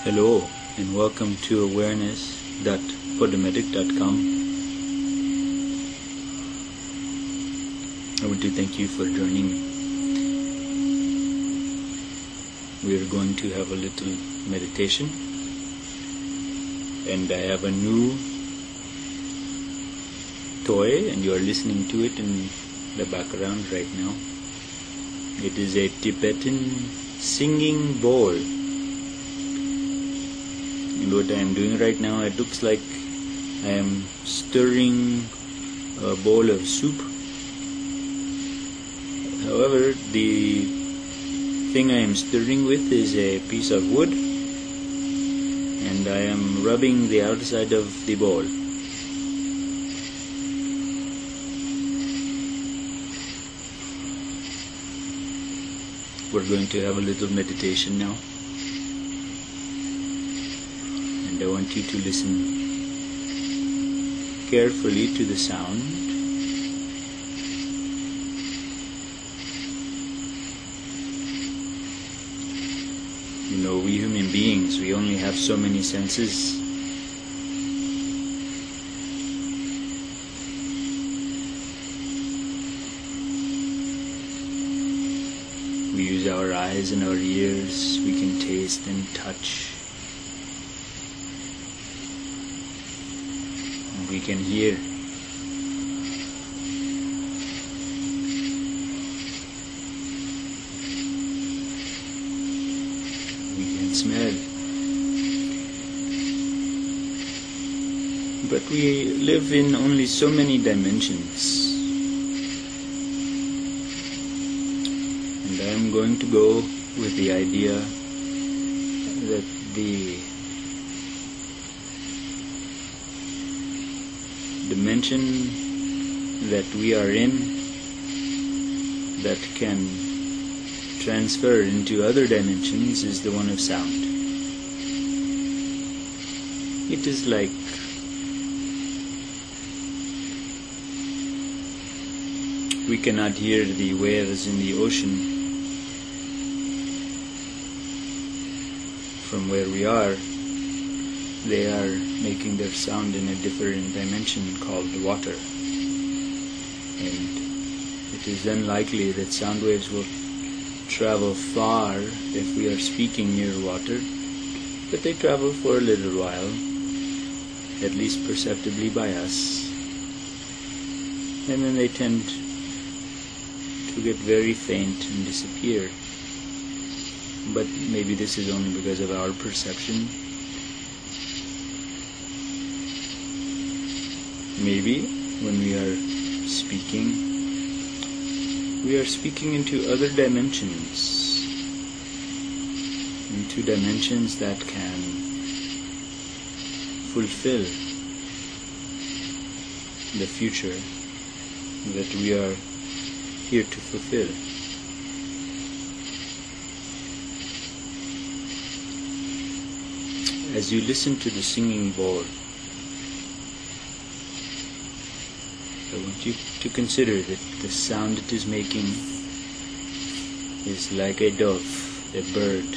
Hello and welcome to awareness.podomatic.com. I want to thank you for joining me. We are going to have a little meditation, and I have a new toy and you are listening to it in the background right now. It is a Tibetan singing bowl. And what I am doing right now, it looks like I am stirring a bowl of soup. However, the thing I am stirring with is a piece of wood, and I am rubbing the outside of the bowl. We're going to have a little meditation now. And I want you to listen carefully to the sound. You know, we human beings, we only have so many senses. We use our eyes and our ears, we can taste and touch. We can hear. We can smell. But we live in only so many dimensions. And I am going to go with the idea that the dimension that we are in that can transfer into other dimensions is the one of sound. It is like we cannot hear the waves in the ocean from where we are. They are making their sound in a different dimension called water. And it is unlikely that sound waves will travel far if we are speaking near water, but they travel for a little while, at least perceptibly by us. And then they tend to get very faint and disappear. But maybe this is only because of our perception. Maybe when we are speaking into other dimensions, into dimensions that can fulfill the future that we are here to fulfill. As you listen to the singing bowl, I want you to consider that the sound it is making is like a dove, a bird,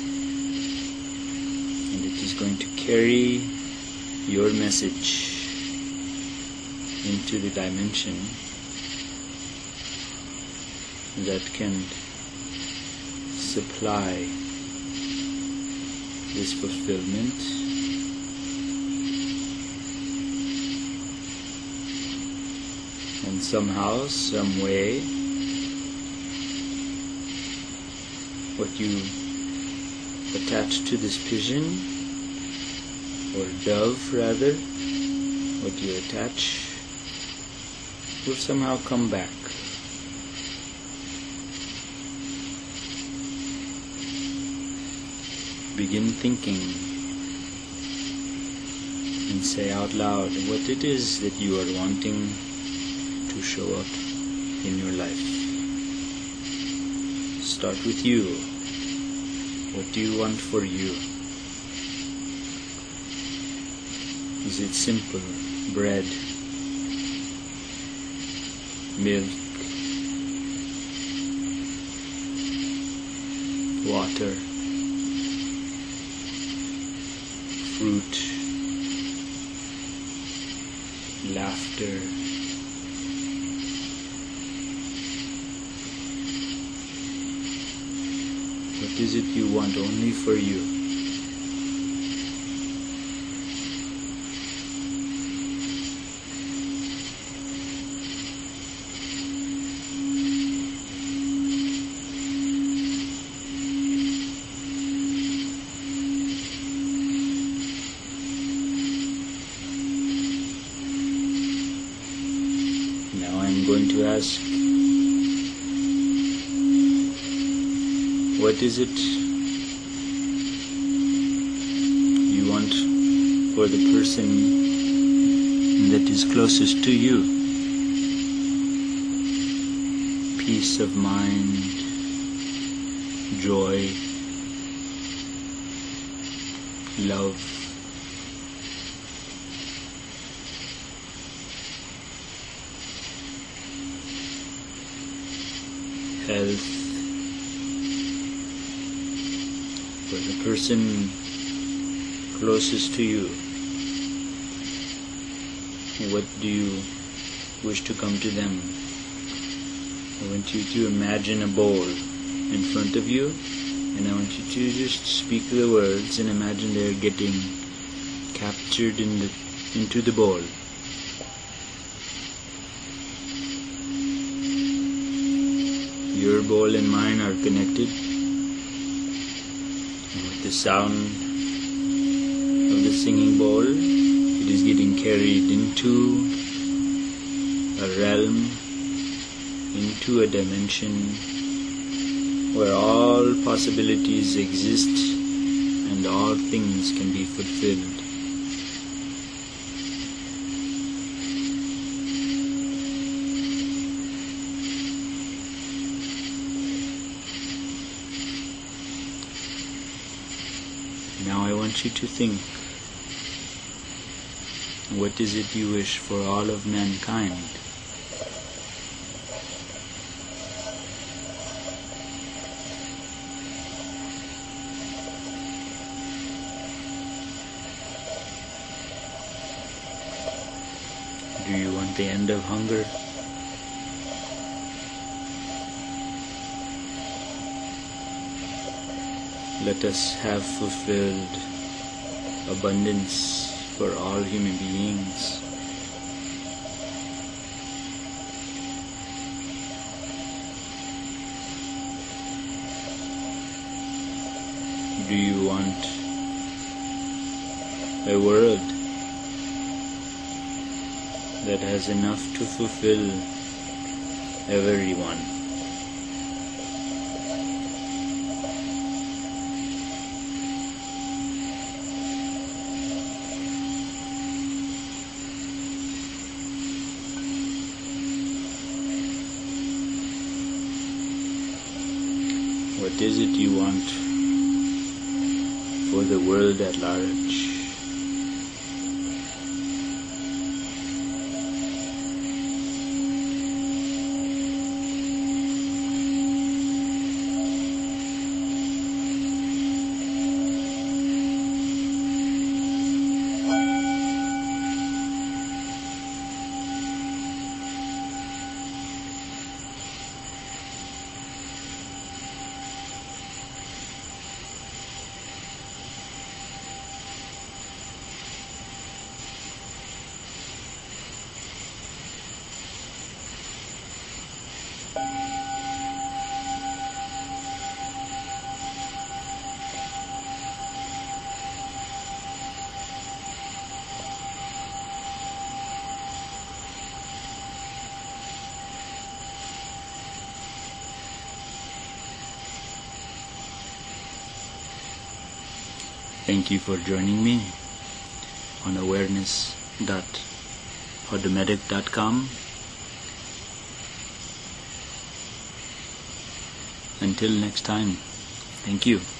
and it is going to carry your message into the dimension that can supply this fulfillment. And somehow, some way, what you attach to this pigeon, or dove rather, what you attach will somehow come back. Begin thinking and say out loud what it is that you are wanting to show up in your life. Start with you. What do you want for you? Is it simple bread, milk, water, fruit, laughter, what is it you want only for you? I'm going to ask, what is it you want for the person that is closest to you? Peace of mind, joy, love. Health. For the person closest to you, what do you wish to come to them? I want you to imagine a bowl in front of you, and I want you to just speak the words and imagine they're getting captured into the bowl. Your bowl and mine are connected, and with the sound of the singing bowl, it is getting carried into a realm, into a dimension where all possibilities exist and all things can be fulfilled. Now I want you to think, what is it you wish for all of mankind? Do you want the end of hunger? Let us have fulfilled abundance for all human beings. Do you want a world that has enough to fulfill everyone? What is it you want for the world at large? Thank you for joining me on awareness.podomatic.com. Until next time, thank you.